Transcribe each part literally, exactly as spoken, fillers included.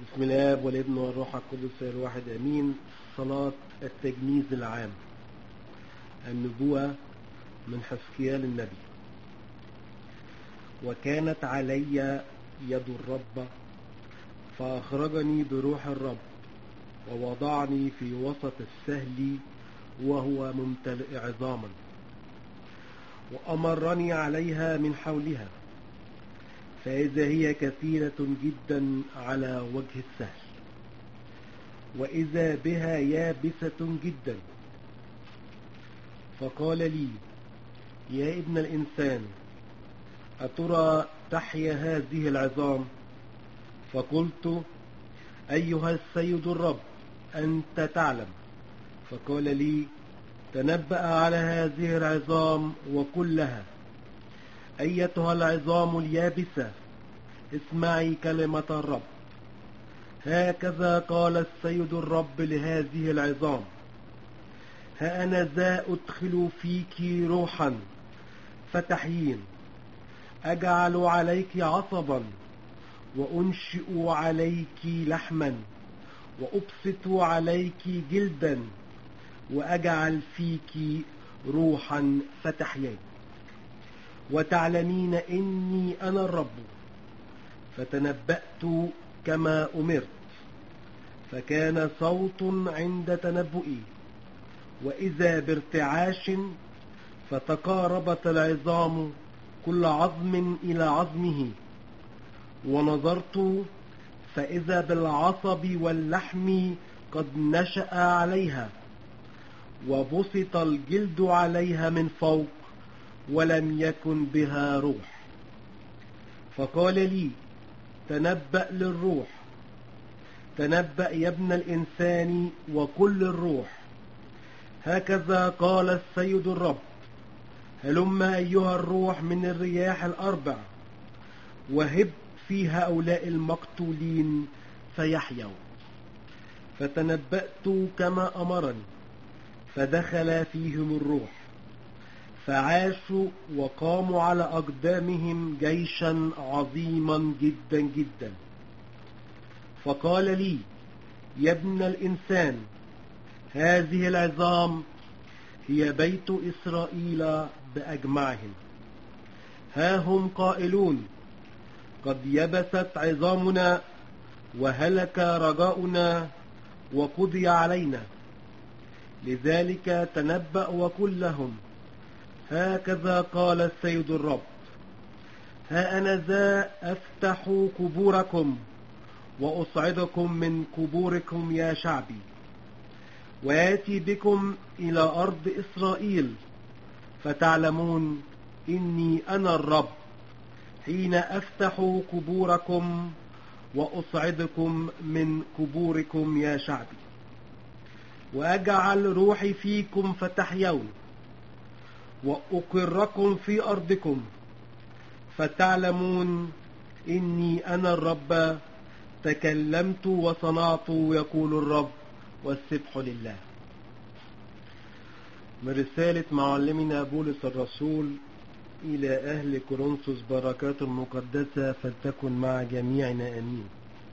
بسم الله والابن والروح القدس الواحد امين. صلاة التجنيز العام. النبوة من حزقيال النبي. وكانت علي يد الرب فأخرجني بروح الرب ووضعني في وسط السهل وهو ممتلئ عظاما، وأمرني عليها من حولها، فإذا هي كثيرة جدا على وجه السهل، وإذا بها يابسة جدا. فقال لي: يا ابن الإنسان، أترى تحيا هذه العظام؟ فقلت: أيها السيد الرب، أنت تعلم. فقال لي: تنبأ على هذه العظام وقل لها: أيتها العظام اليابسة، اسمعي كلمة الرب. هكذا قال السيد الرب لهذه العظام: ها أنا ذا أدخل فيك روحا فتحيين، أجعل عليك عصبا، وأنشئ عليك لحما، وأبسط عليك جلدا، وأجعل فيك روحا فتحيين، وتعلمين إني أنا الرب. فتنبأت كما أمرت، فكان صوت عند تنبؤي، وإذا بارتعاش، فتقاربت العظام كل عظم إلى عظمه، ونظرت فإذا بالعصب واللحم قد نشأ عليها، وبسط الجلد عليها من فوق، ولم يكن بها روح. فقال لي: تنبأ للروح، تنبأ يا ابن الإنسان وكل الروح. هكذا قال السيد الرب: هلم أيها الروح من الرياح الأربع، وهب في هؤلاء المقتولين فيحيوا. فتنبأت كما أمرني، فدخل فيهم الروح، فعاشوا وقاموا على أقدامهم جيشا عظيما جدا جدا. فقال لي: يا ابن الإنسان، هذه العظام هي بيت إسرائيل بأجمعهم. ها هم قائلون: قد يبست عظامنا، وهلك رجاؤنا، وقضي علينا. لذلك تنبأ وقل لهم: هكذا قال السيد الرب: ها أنا ذا أفتح قبوركم، وأصعدكم من قبوركم يا شعبي، ويأتي بكم إلى أرض إسرائيل، فتعلمون إني أنا الرب، حين أفتح قبوركم وأصعدكم من قبوركم يا شعبي، وأجعل روحي فيكم فتحيون، وأقركم في أرضكم، فتعلمون إني أنا الرب، تكلمت وصنعت، يقول الرب، والسبح لله. من رسالة معلمنا بولس الرسول إلى أهل كورنثوس، بركات مقدسة فلتكن مع جميعنا آمين.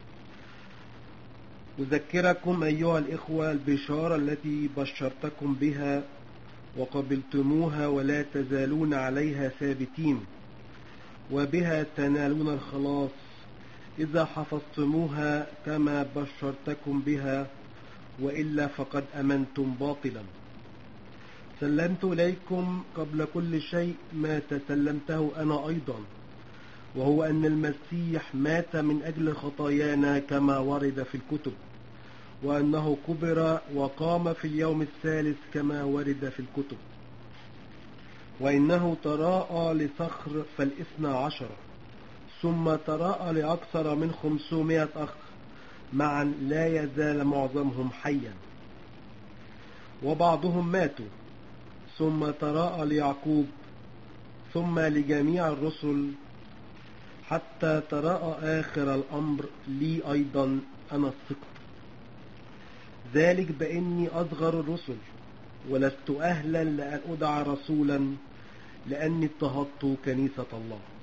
أذكركم أيها الإخوة البشارة التي بشرتكم بها وقبلتموها، ولا تزالون عليها ثابتين، وبها تنالون الخلاص إذا حفظتموها كما بشرتكم بها، وإلا فقد أمنتم باطلا. سلمت إليكم قبل كل شيء ما تسلمته أنا أيضا، وهو أن المسيح مات من أجل خطايانا كما ورد في الكتب، وأنه قبر وقام في اليوم الثالث كما ورد في الكتب، وإنه تراءى لصخر فالاثنى عشر، ثم تراءى لأكثر من خمسمائة أخ معا، لا يزال معظمهم حيا، وبعضهم ماتوا. ثم تراءى ليعقوب، ثم لجميع الرسل، حتى تراءى آخر الأمر لي أيضا أنا الثقة، ذلك بإني أصغر الرسل، ولست أهلا لأن أدعى رسولا، لأني اضطهدت كنيسة الله.